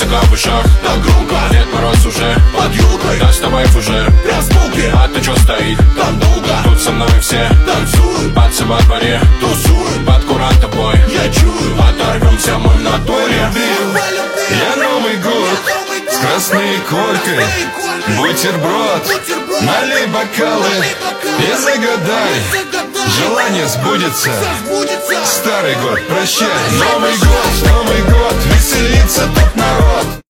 Музыка в ушах, так громко. Дед Мороз уже под елкой, доставай фужер, прям с полки. А ты чё стоит там долго? Тут со мной все танцуют, пацы во дворе тусуют, под куранта бой я чую, оторвемся мы в натуре. Я Новый год с красной икоркой, бутерброд, налей бокалы и загадай, желание сбудется. Старый год, прощай. Новый год, веселится тут народ.